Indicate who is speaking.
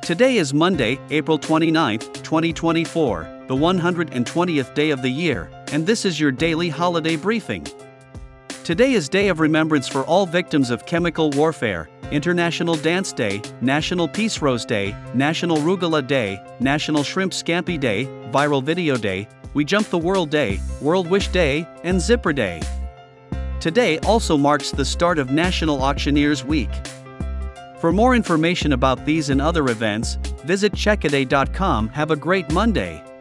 Speaker 1: Today is Monday, April 29th, 2024, the 120th day of the year, and this is your daily holiday briefing. Today is Day of Remembrance for all victims of chemical warfare, International Dance Day, National Peace Rose Day, National Rugula Day, National Shrimp Scampi Day, Viral Video Day, We Jump the World Day, World Wish Day, and Zipper Day. Today also marks the start of National Auctioneers Week. For more information about these and other events, visit checkaday.com. Have a great Monday.